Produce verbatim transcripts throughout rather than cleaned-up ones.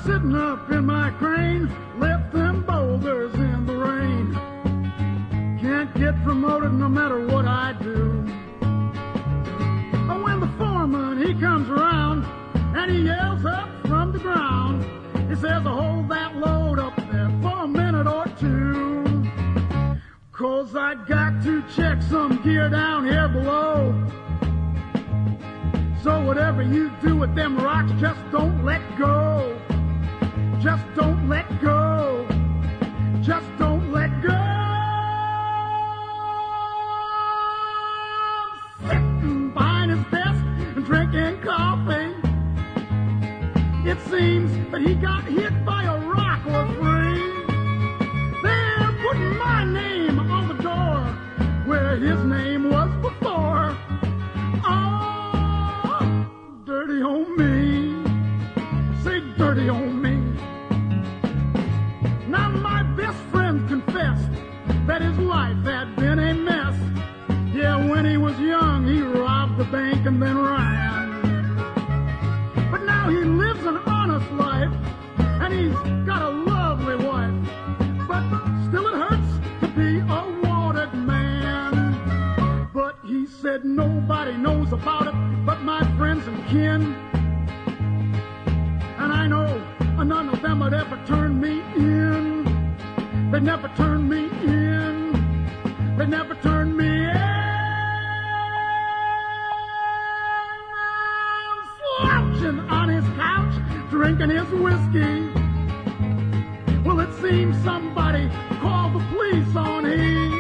sitting up in my crane, lift them boulders in the rain. Can't get promoted no matter what I do. But when the foreman, he comes around, and he yells up from the ground, he says, hold that load up there for a minute or two, 'cause I got to check some gear down here below. So whatever you do with them rocks, just don't let go. Just don't let go. Just don't let go. Sitting behind his desk and drinking coffee. It seems that he got hit by a rock or three. They're putting my name on the door where his name was before. Oh, dirty on me. Say dirty on me. Now my best friend confessed that his life had been a mess. Yeah, when he was young, he robbed the bank and then ran. But now he lives an honest life, and he's got a lovely wife. But still it hurts to be a wanted man. But he said nobody knows about it but my friends and kin. And I know none of them would ever turn me in. They never turned me in. They never turned me in. Slouching on his couch, drinking his whiskey. Well, it seems somebody called the police on he.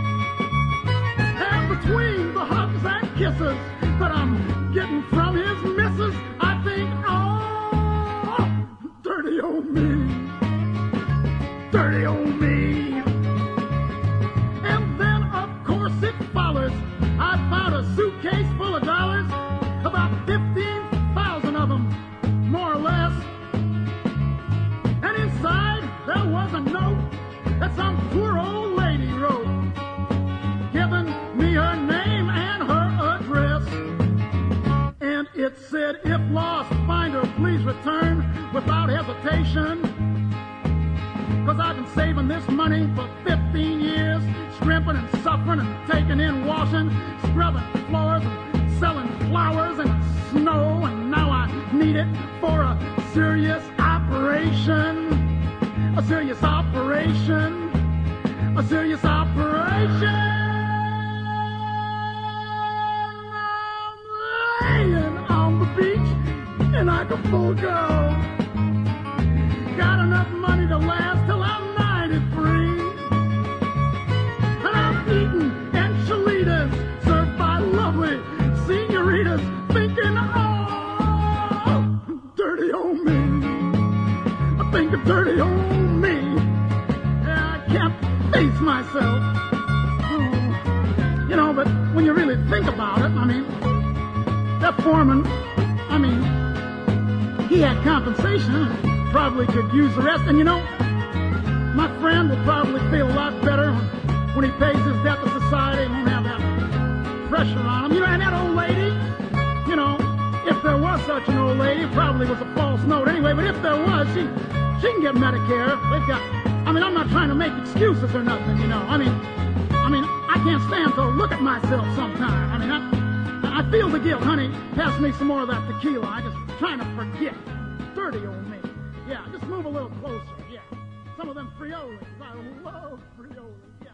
And between the hugs and kisses that I'm getting from his missus, I think, oh, dirty old me. Dirty old me. And then, of course, it follows. I found a suitcase full of dollars, about fifteen thousand of them, more or less. And inside, there was a note that some poor old lady wrote, giving me her name and her address. And it said, if lost, find her, please return without hesitation. 'Cause I've been saving this money for fifteen years, scrimping and suffering and taking in washing, scrubbing floors and selling flowers and snow, and now I need it for a serious operation. A serious operation. A serious operation. I'm laying on the beach in Acapulco. Got enough money to last till I'm ninety-three. And I'm eating enchiladas served by lovely senoritas, thinking, oh, dirty old me. I think of dirty old me. Yeah, I can't face myself. Oh. You know, but when you really think about it, I mean, that foreman, I mean, he had compensation. Probably could use the rest. And you know, my friend will probably feel a lot better when he pays his debt to society and won't have that pressure on him. You know, and that old lady, you know, if there was such an old lady, it probably was a false note anyway, but if there was, she she can get Medicare. They've got, I mean, I'm not trying to make excuses or nothing, you know. I mean, I mean, I can't stand to look at myself sometimes. I mean, I, I feel the guilt. Honey, pass me some more of that tequila. I'm just trying to forget. Dirty old me. Yeah, just move a little closer, yeah. Some of them Friolis. I love Friolis, yeah.